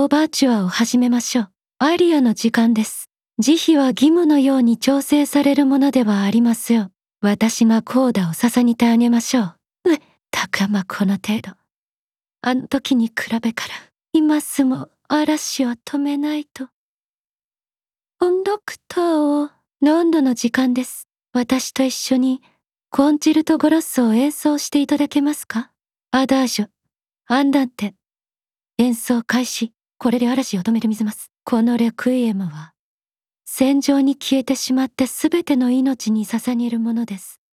オーバーチュアを始めましょう。アリアの時間です。慈悲は義務のように調整されるものではありますよ。私がコーダを捧にてあげましょう。たかまこの程度。あの時に比べから、今すぐ嵐を止めないと。コンドクターを、ロンドの時間です。私と一緒に、コンチルト・ゴロッソを演奏していただけますか？アダージョ、アンダンテ。演奏開始。これで嵐を止める水ます。このレクイエムは、戦場に消えてしまってすべての命に捧げるものです。